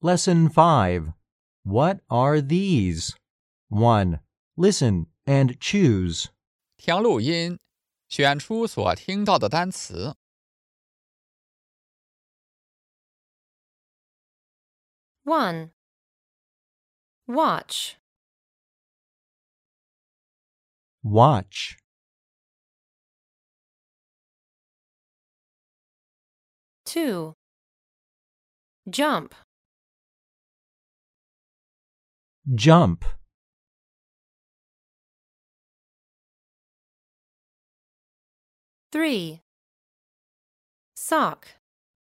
Lesson 5. What are these? 1. Listen and choose. 听录音，选出所听到的单词。 1. Watch. Watch. 2. Jump. Jump. 3. Sock.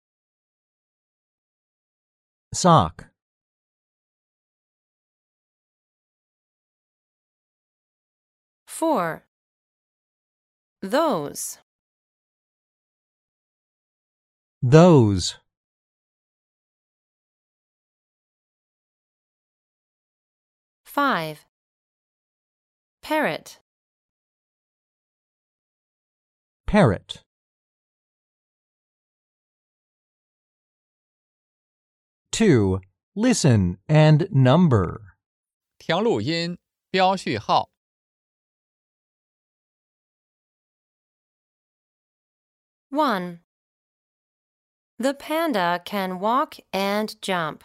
Sock. 4. Those. Those. 5. Parrot. Parrot. 2. Listen and number. 听录音，标序号。 1. The panda can walk and jump.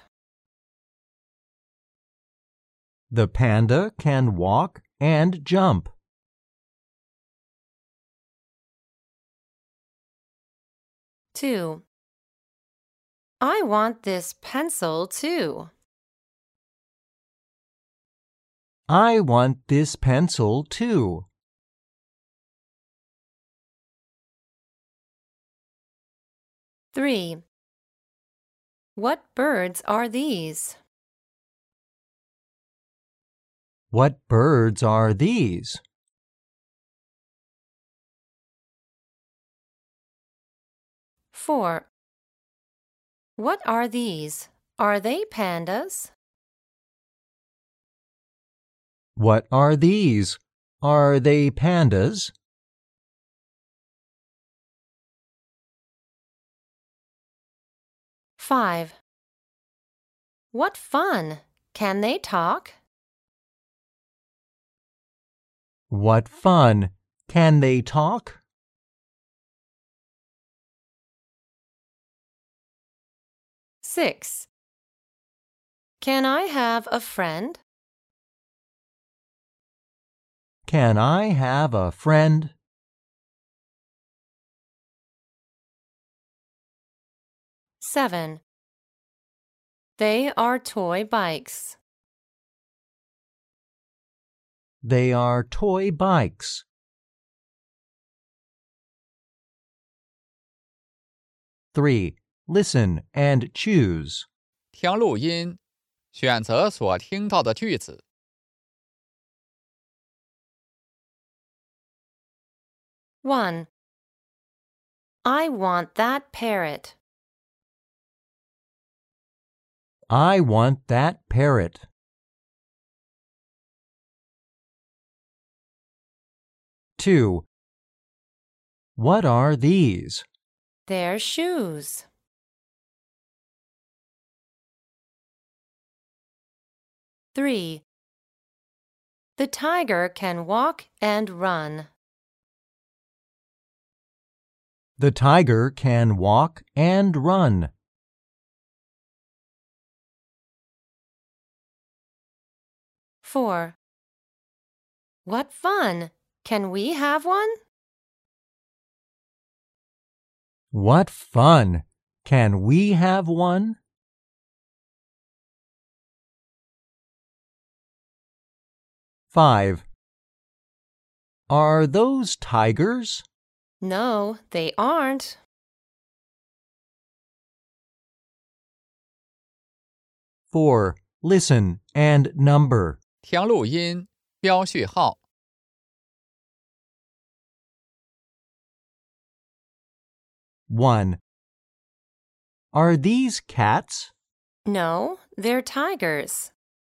The panda can walk and jump. 2. I want this pencil too. I want this pencil too. 3. What birds are these? What birds are these? 4. What are these? Are they pandas? What are these? Are they pandas? 5. What fun! Can they talk? What fun! Can they talk? 6. Can I have a friend? Can I have a friend? 7. They are toy bikes. They are toy bikes. 3. Listen and choose. 听录音，选择所听到的句子。 1. I want that parrot. I want that parrot. 2. What are these? They're shoes. 3. The tiger can walk and run. The tiger can walk and run. 4. What fun! Can we have one? What fun! Can we have one? 5. Are those tigers? No, they aren't. 4. Listen and number. 听录音，标序号。 1. Are these cats? No, they're tigers.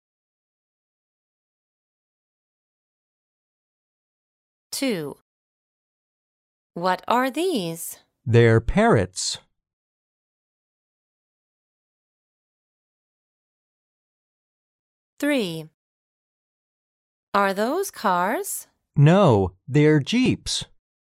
2. What are these? They're parrots. 3. Are those cars? No, they're jeeps.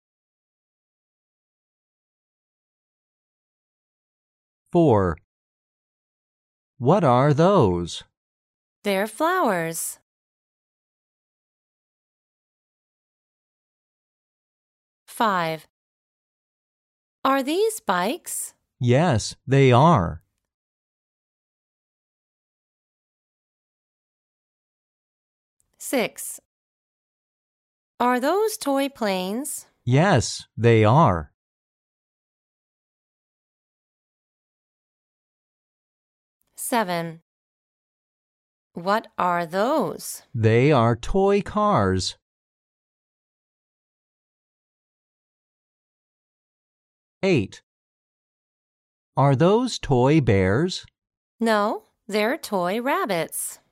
4. What are those? They're flowers. 5. Are these bikes? Yes, they are. 6. Are those toy planes? Yes, they are. 7. What are those? They are toy cars. 8. Are those toy bears? No, they're toy rabbits.